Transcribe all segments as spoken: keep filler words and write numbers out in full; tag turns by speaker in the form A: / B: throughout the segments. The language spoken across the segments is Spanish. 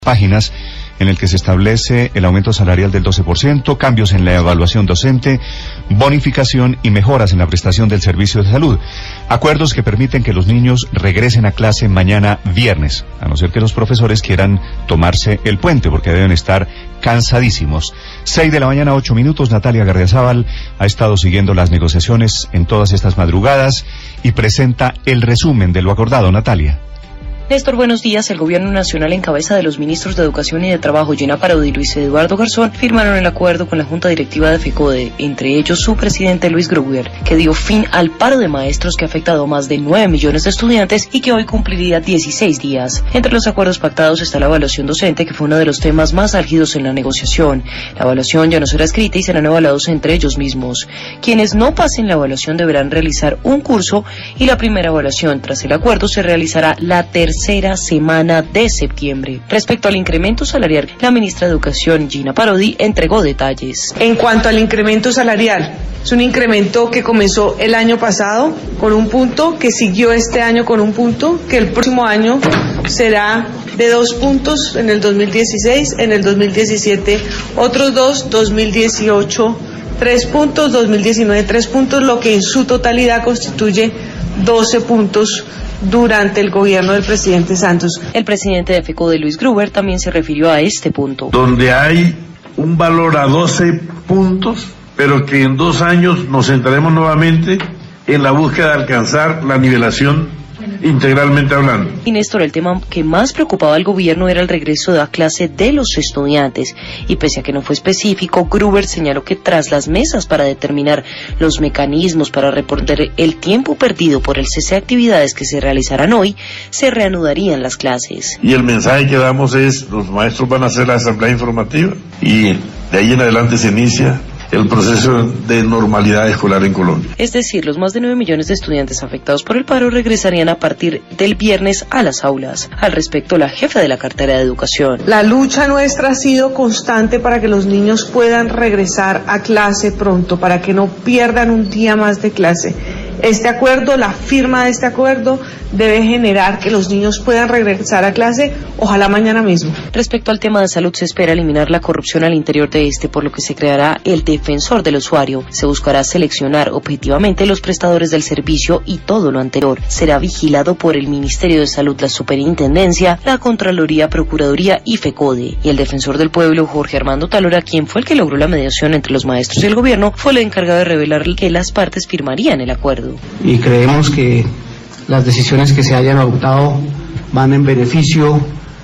A: páginas en el que se establece el aumento salarial del doce por ciento, cambios en la evaluación docente, bonificación y mejoras en la prestación del servicio de salud. Acuerdos que permiten que los niños regresen a clase mañana viernes, a no ser que los profesores quieran tomarse el puente, porque deben estar cansadísimos. Seis de la mañana, ocho minutos. Natalia Gardiazabal ha estado siguiendo las negociaciones en todas estas madrugadas y presenta el resumen de lo acordado. Natalia.
B: Néstor, buenos días. El Gobierno Nacional, en cabeza de los ministros de Educación y de Trabajo, Gina Parodi y Luis Eduardo Garzón, firmaron el acuerdo con la Junta Directiva de FECODE, entre ellos su presidente Luis Gruber, que dio fin al paro de maestros que ha afectado a más de nueve millones de estudiantes y que hoy cumpliría dieciséis días. Entre los acuerdos pactados está la evaluación docente, que fue uno de los temas más álgidos en la negociación. La evaluación ya no será escrita y serán evaluados entre ellos mismos. Quienes no pasen la evaluación deberán realizar un curso y la primera evaluación tras el acuerdo se realizará la tercera tercera semana de septiembre. Respecto al incremento salarial, la ministra de Educación, Gina Parodi, entregó detalles.
C: En cuanto al incremento salarial, es un incremento que comenzó el año pasado con un punto, que siguió este año con un punto, que el próximo año será de dos puntos en el dos mil dieciséis, en el dos mil diecisiete otros dos, dos mil dieciocho tres puntos, dos mil diecinueve tres puntos, lo que en su totalidad constituye doce puntos durante el gobierno del presidente Santos.
B: El presidente de FECODE, Luis Gruber, también se refirió a este punto.
D: Donde hay un valor a doce puntos, pero que en dos años nos centraremos nuevamente en la búsqueda de alcanzar la nivelación integralmente hablando.
B: Y Néstor, el tema que más preocupaba al gobierno era el regreso a clase de los estudiantes, y pese a que no fue específico, Gruber señaló que tras las mesas para determinar los mecanismos para reportar el tiempo perdido por el cese de actividades que se realizarán hoy, se reanudarían las clases.
D: Y el mensaje que damos es, los maestros van a hacer la asamblea informativa y de ahí en adelante se inicia el proceso de normalidad escolar en Colombia.
B: Es decir, los más de nueve millones de estudiantes afectados por el paro regresarían a partir del viernes a las aulas. Al respecto, la jefa de la cartera de Educación.
C: La lucha nuestra ha sido constante para que los niños puedan regresar a clase pronto, para que no pierdan un día más de clase. Este acuerdo, la firma de este acuerdo, debe generar que los niños puedan regresar a clase, ojalá mañana mismo.
B: Respecto al tema de salud, se espera eliminar la corrupción al interior de este, por lo que se creará el defensor del usuario. Se buscará seleccionar objetivamente los prestadores del servicio y todo lo anterior será vigilado por el Ministerio de Salud, la Superintendencia, la Contraloría, Procuraduría y FECODE. Y el defensor del pueblo, Jorge Armando Talora, quien fue el que logró la mediación entre los maestros y el gobierno, fue el encargado de revelar que las partes firmarían el acuerdo.
E: Y creemos que las decisiones que se hayan adoptado van en beneficio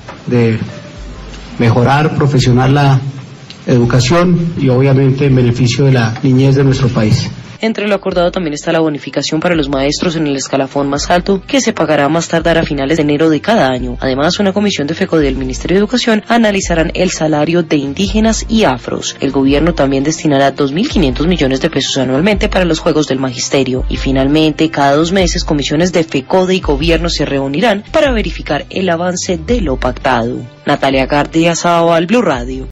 E: de mejorar, profesionar la educación y obviamente en beneficio de la niñez de nuestro país.
B: Entre lo acordado también está la bonificación para los maestros en el escalafón más alto, que se pagará más tardar a finales de enero de cada año. Además, una comisión de FECODE del Ministerio de Educación analizarán el salario de indígenas y afros. El gobierno también destinará dos mil quinientos millones de pesos anualmente para los Juegos del Magisterio. Y finalmente, cada dos meses, comisiones de FECODE y gobierno se reunirán para verificar el avance de lo pactado. Natalia Gardiazabal, Blue Radio.